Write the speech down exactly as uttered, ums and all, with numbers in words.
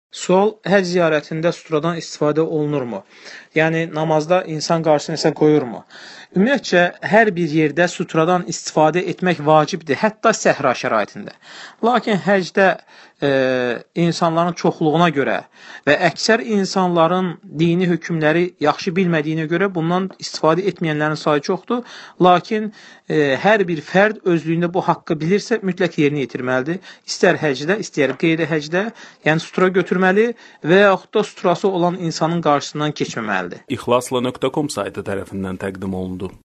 Sual, həcc ziyarətində suturadan istifadə olunurmu? Yəni, namazda insan qarşısına isə qoyurmu? Ümumiyyətcə, hər bir yerdə suturadan istifadə etmək vacibdir, hətta səhra şəraitində. Lakin həcdə e, insanların çoxluğuna görə və əksər insanların dini hökmləri yaxşı bilmədiyinə görə bundan istifadə etməyənlərin sayı çoxdur. Lakin e, hər bir fərd özlüyündə bu haqqı bilirsə, mütləq yerinə yetirməlidir. İstər həcdə, istər qeyri-həcdə, yəni sutura götürməli və yaxud da suturası olan insanın qarşısından keçməməlidir. İxlasla nöqtə com saytı tərəfindən təqdim olundu.